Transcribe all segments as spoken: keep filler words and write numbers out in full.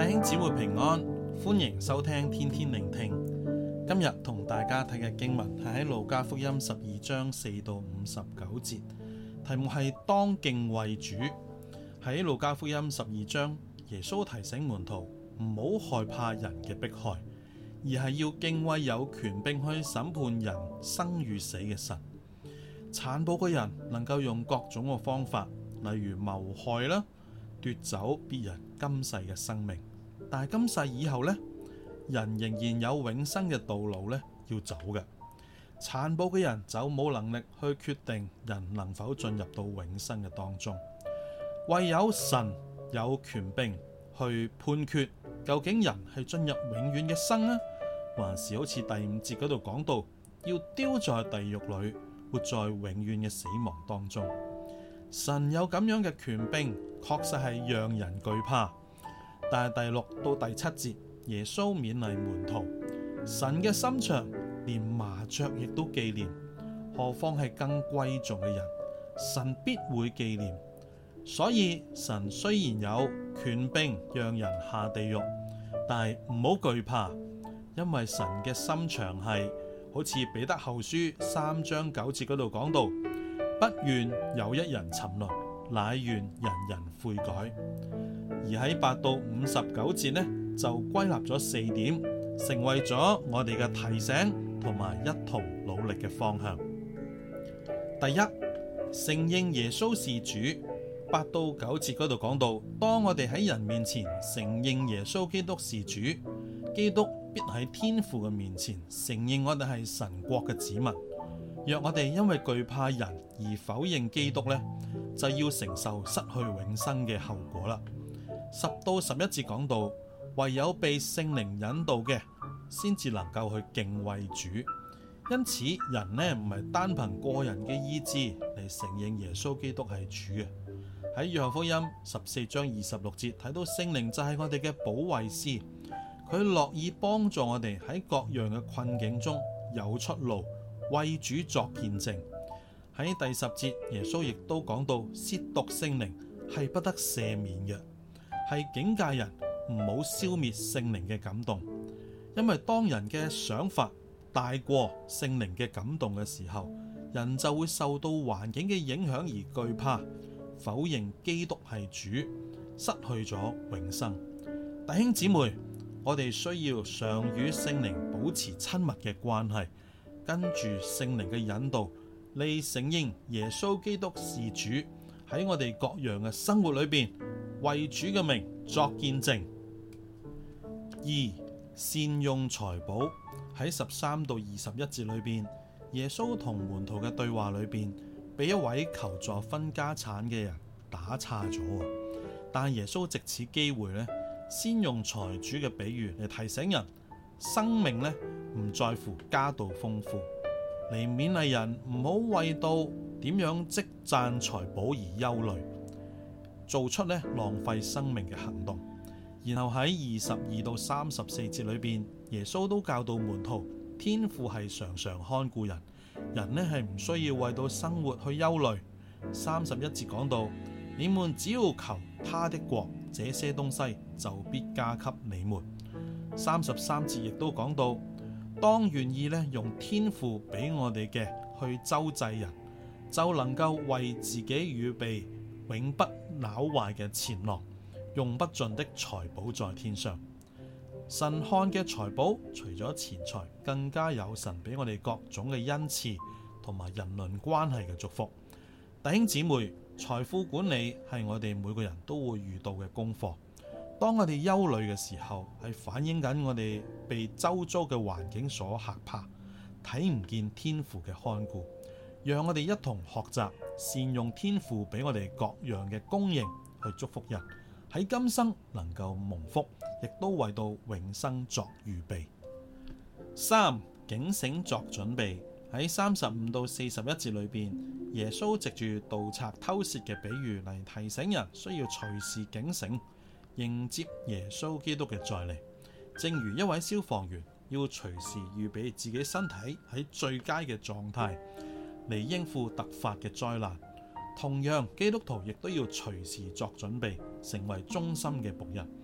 弟兄姊妹平安，歡迎收聽天天聆聽。今日同大家睇嘅經文係喺路加福音十二章四到五十九節，題目係當敬畏主。喺路加福音十二章，耶穌提醒門徒唔好害怕人嘅迫害，而係要敬畏有權並去審判人生與死嘅神。殘暴嘅人能夠用各種嘅方法，例如謀害啦，奪走別人今世嘅生命，但係今世以後呢，人仍然有永生嘅道路呢要走嘅。殘暴嘅人就冇能力去決定人能否進入到永生嘅當中，唯有神有權柄去判決究竟人係進入永遠嘅生呢，還是好似第五節嗰度講到要丟在地獄裏，活在永遠嘅死亡當中。神有咁樣嘅權柄，確實係讓人懼怕。但係第六到第七節，耶穌勉勵門徒，神嘅心腸連麻雀亦都紀念，何況係更貴重嘅人，神必會紀念。所以神雖然有權柄讓人下地獄，但係唔好懼怕，因為神嘅心腸係好似彼得後書三章九節嗰度講到，不願有一人沉淪，乃願人人悔改。而喺八到五十九節呢，就歸納咗四點，成為咗我哋嘅提醒同埋一同努力嘅方向。第一，承認耶穌是主。八到九節嗰度講到，當我哋喺人面前承認耶穌基督是主，基督必喺天父嘅面前承認我哋係神國嘅子民。若我哋因為懼怕人而否認基督呢，就要承受失去永生嘅後果啦。十到十一節講到，唯有被聖靈引導嘅，先至能夠去敬畏主。因此，人呢唔係單憑個人嘅意志嚟承認耶穌基督係主嘅。喺約翰福音十四章二十六節睇到聖靈就係我哋嘅保惠師，佢樂意幫助我哋喺各樣嘅困境中有出路，為主作見證。喺第十節，耶穌亦都講到褻瀆聖靈係不得赦免嘅，係警戒人唔好消滅聖靈嘅感動，因為當人嘅想法大過聖靈嘅感動嘅時候，人就會受到環境嘅影響而懼怕，否認基督係主，失去咗永生。弟兄姊妹，我哋需要常與聖靈保持親密嘅關係，跟住聖靈嘅引導嚟承認耶穌基督是主，喺我哋各樣嘅生活裏邊為主嘅名作見證。二、善用財寶。喺十三到二十一節裏邊，耶穌同門徒嘅對話裏邊，俾一位求助分家產嘅人打岔咗。但耶穌藉此機會呢，先用財主嘅比喻嚟提醒人，生命呢唔在乎家道豐富，嚟勉勵人唔好為到點樣積攢財寶而憂慮，做出呢浪費生命嘅行動。然後喺二十二到三十四節裏邊，耶穌都教導門徒，天父係常常看顧人，人呢係唔需要為到生活去憂慮。三十一節講到，你們只要求他的國，這些東西就必加給你們。三十三節亦都講到，當願意呢用天父俾我哋嘅去周濟人，就能夠為自己預備永不朽壞嘅錢囊，用不盡的財寶在天上。神看嘅財寶，除咗錢財，更加有神俾我哋各種嘅恩賜同埋人倫關係嘅祝福。弟兄姊妹，財富管理係我哋每個人都會遇到嘅功課。當我哋憂慮嘅時候，係反映緊我哋被周遭嘅環境所嚇怕，睇唔見天父嘅看顧。讓我哋一同學習善用天父俾我哋各樣嘅供應去祝福人，喺今生能夠蒙福，亦都為到永生作預備。三、警醒作準備。喺三十五到四十一節裏邊，耶穌藉住盜賊偷竊嘅比喻嚟提醒人需要隨時警醒，迎接耶穌基督嘅再嚟。正如一位消防員要隨時預備自己身體喺最佳嘅狀態嚟應付突發嘅災難，同樣基督徒亦都要隨時作準備，成為忠心嘅僕人。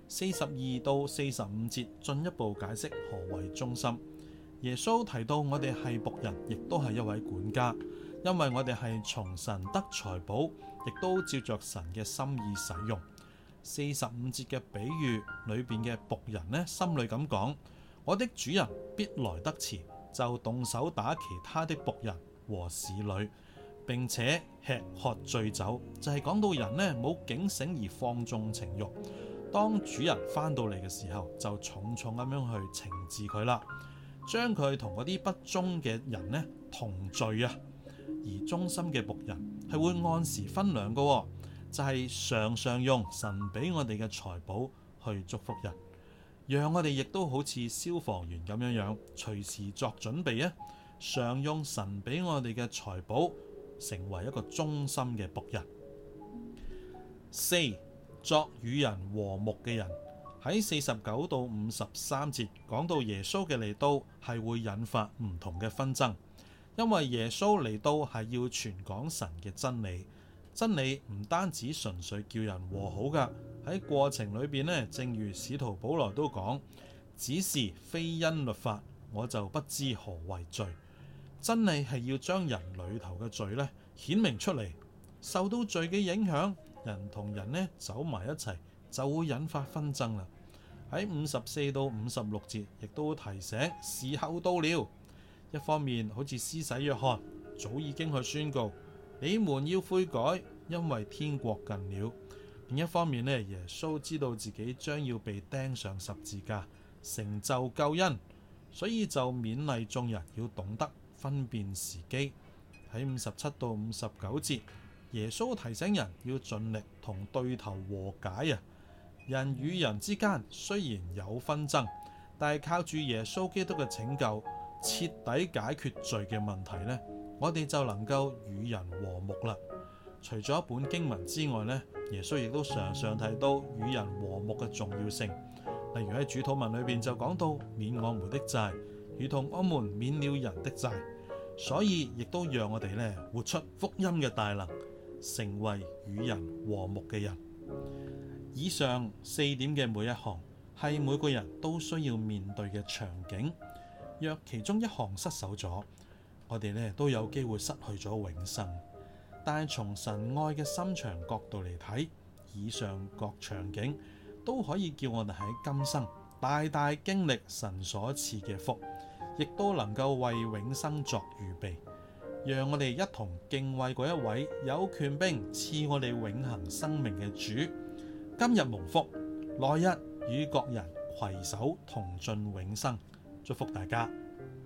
四十二到四十五節進一步解釋何為忠心。耶穌提到我哋係僕人，亦都係一位管家，因為我哋係從神得財寶，亦都照着神嘅心意使用。四十五節嘅比喻裏邊嘅僕人呢，心裏咁講：我的主人必來得遲，就動手打其他的僕人和使女，並且吃喝醉酒，就係、是、講到人呢冇警醒而放縱情慾。當主人翻到嚟嘅時候，就重重咁樣去懲治佢啦，將佢同嗰啲不忠嘅人呢同罪啊。而忠心嘅僕人係會按時分糧嘅，就係、是、常常用神俾我哋嘅財寶去祝福人，讓我哋亦都好似消防員咁樣樣，隨時作準備啊！常用神俾我哋嘅財寶，成為一個忠心嘅僕人。四、作與人和睦嘅人。喺四十九到五十三節講到耶穌嘅嚟到係會引發唔同嘅紛爭，因為耶穌嚟到係要傳講神嘅真理。真理唔單止純粹叫人和好噶，喺過程裏邊呢，正如使徒保羅都講，只是非因律法，我就不知何為罪。真理係要將人裏頭嘅罪呢顯明出嚟，受到罪嘅影響，人同人呢走埋一齊，就會引發紛爭啦。喺五十四到五十六節亦都提醒時候到了。一方面好似施洗約翰早已經去宣告你們要悔改，因為天國近了。另一方面呢，耶穌知道自己將要被釘上十字架，成就救恩，所以就勉勵眾人要懂得分辨時機。喺五十七到五十九節，耶穌提醒人要盡力同對頭和解啊！人與人之間雖然有紛爭，但係靠住耶穌基督嘅拯救，徹底解決罪嘅問題呢，我哋就能夠與人和睦啦。除咗一本經文之外呢，耶穌亦都常常提到與人和睦嘅重要性。例如喺主禱文裏邊就講到免我們的債，如同我們免了人的債。所以亦都讓我哋呢活出福音嘅大能，成為與人和睦嘅人。以上四點嘅每一項係每個人都需要面對嘅場景。若其中一項失守咗，我哋呢都有機會失去咗永生。但係從神愛嘅心腸角度嚟睇，以上各場景都可以叫我哋喺今生大大經歷神所賜嘅福，亦都能夠為永生作預備。讓我哋一同敬畏嗰一位有權柄賜我哋永恆生命嘅主。今日蒙福，來日與各人攜手同進永生。祝福大家。